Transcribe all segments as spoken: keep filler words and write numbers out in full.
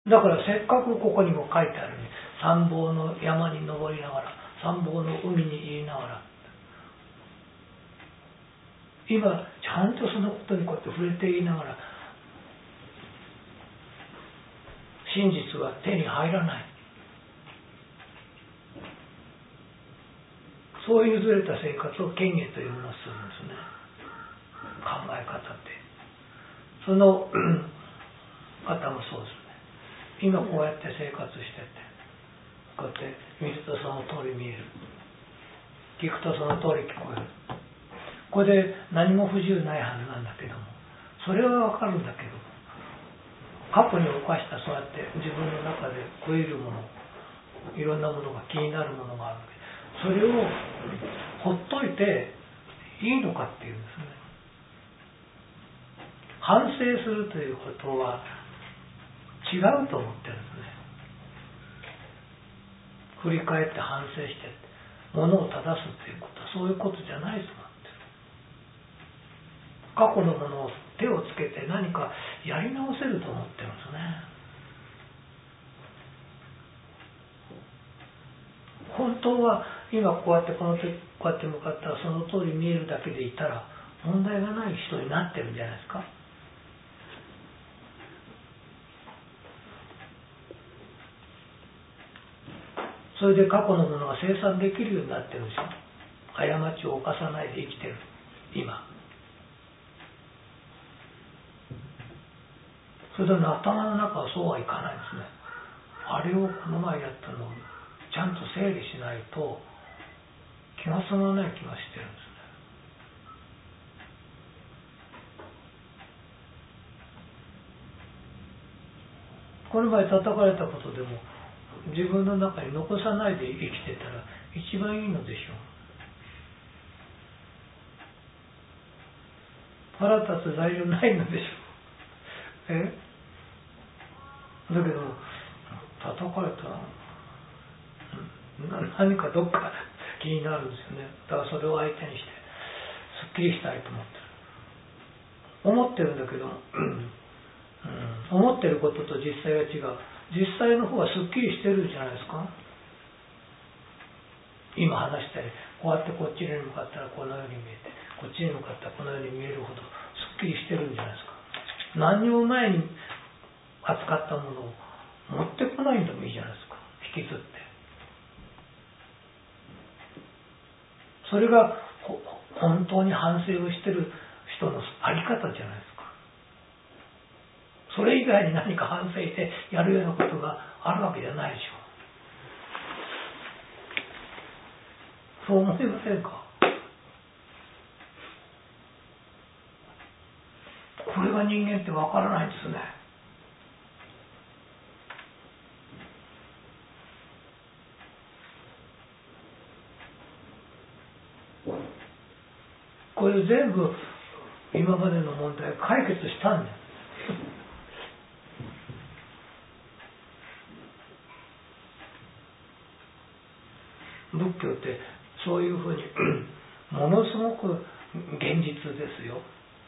だからせっかくここにも書いてあるね、三宝の山に登りながら、三宝の海に入りながら、今ちゃんとそのことにこうやって触れていながら、真実は手に入らない。そういうずれた生活を権威というものをするんですね。考え方って。その方もそうですね。今こうやって生活してて、こうやって見るとその通り見える。聞くとその通り聞こえる。これで何も不自由ないはずなんだけども、それはわかるんだけど、過去に犯したそうやって自分の中で食えるもの、いろんなものが気になるものがあるわけ。それをほっといていいのかっていうんですね。反省するということは違うと思ってるんですね。振り返って反省して物を正すということはそういうことじゃないと思ってる。過去のものを手をつけて何かやり直せると思ってるんですね。本当は今こうやってこの手こうやって向かったらその通り見えるだけでいたら問題がない人になってるんじゃないですか。それで過去のものが生産できるようになってるんですよ。過ちを犯さないで生きてる今。それでも頭の中はそうはいかないんですね。あれをこの前やったのをちゃんと整理しないと気が済まない気がしてるんですね。この前叩かれたことでも自分の中に残さないで生きてたら一番いいのでしょう。腹立つ材料ないのでしょう。えだけど叩かれたら何かどっか気になるんですよね。だからそれを相手にしてすっきりしたいと思ってる思ってるんだけど、うんうん、思ってることと実際は違う。実際の方はすっきりしてるじゃないですか。今話したりこうやってこっちに向かったらこのように見えて、こっちに向かったらこのように見えるほどすっきりしてるんじゃないですか。何にも前に扱ったものを持ってこないんでもいいじゃないですか。引きずって、それが本当に反省をしてる人のあり方じゃないですか。それ以外に何か反省してやるようなことがあるわけじゃないでしょう。そう思いませんか。これが人間ってわからないんですね。これ全部今までの問題を解決したんです。仏教ってそういうふうにものすごく現実ですよ。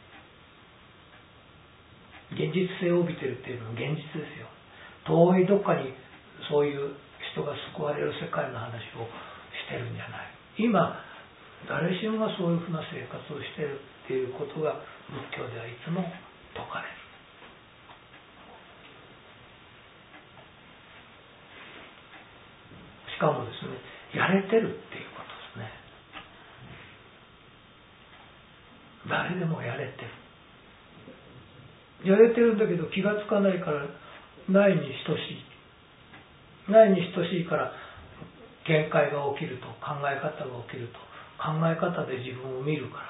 現実性を帯びてるっていうのは現実ですよ。遠いどっかにそういう人が救われる世界の話をしてるんじゃない。今誰しもがそういうふうな生活をしてるっていうことが仏教ではいつも説かれる。しかもですね、やれてるっていうことですね。誰でもやれてる。やれてるんだけど気がつかないからないに等しい。ないに等しいから見解が起きると、考え方が起きると、考え方で自分を見るから、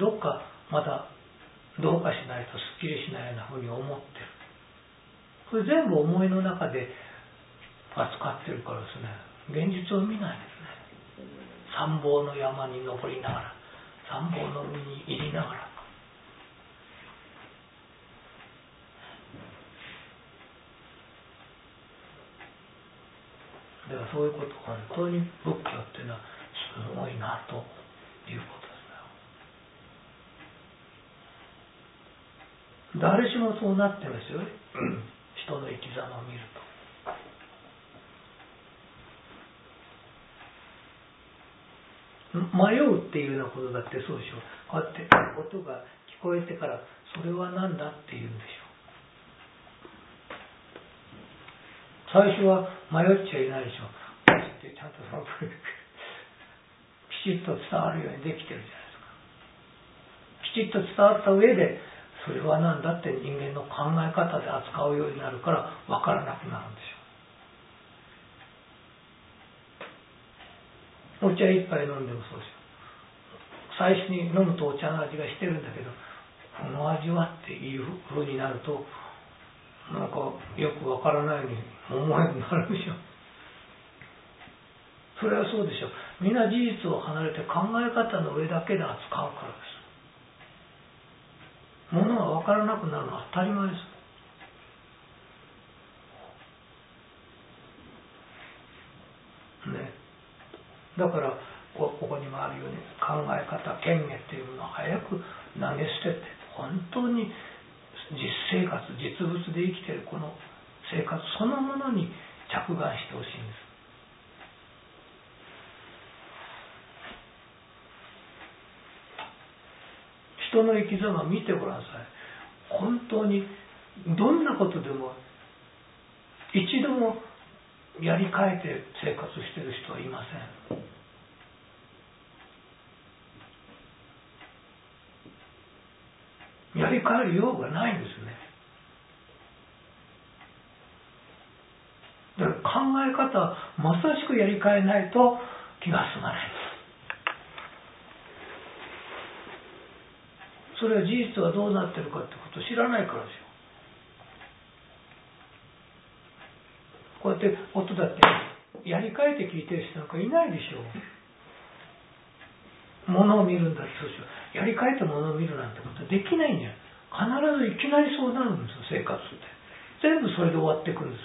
どっかまだどうかしないとすっきりしないようなふうに思ってる。これ全部思いの中で扱ってるからですね、現実を見ないですね。三宝の山に登りながら、三宝の海に入りながら、だからそういうこと、本当に仏教っていうのはすごいなということですね。誰しもそうなってますよ。一人の生き様を見ると。迷うっていうようなことだってそうでしょ。こうやって音が聞こえてからそれは何だって言うんでしょう。最初は迷っちゃいないでしょ。ってちゃんとそのきちっと伝わるようにできてるじゃないですか。きちっと伝わった上でそれは何だって人間の考え方で扱うようになるから分からなくなるんでしょう。お茶一杯飲んでもそうですよ。最初に飲むとお茶の味がしてるんだけど、この味はっていう風になるとなんかよく分からないように思えるようになるでしょう。それはそうでしょう。みんな事実を離れて考え方の上だけで扱うからです。ものが分からなくなるのは当たり前です。ね。だからここにもあるように考え方、権限っていうものを早く投げ捨てて、本当に実生活、実物で生きているこの生活そのものに着眼してほしいんです。人の生き様見てごらんなさい。本当にどんなことでも一度もやり替えて生活している人はいません。やり替える用がないんですね。だから考え方はまさしくやり替えないと気が済まないんです。それは事実はどうなってるかってことを知らないからですよ。こうやって音だってやり替えて聞いてる人なんかいないでしょう。物を見るんだってそうでしょう。やり替えて物を見るなんてことはできないんだよ。必ずいきなりそうなるんですよ、生活って。全部それで終わっていくんです。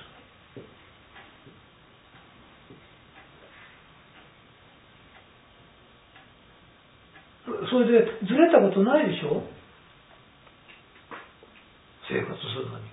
それでずれたことないでしょ、生活するのに。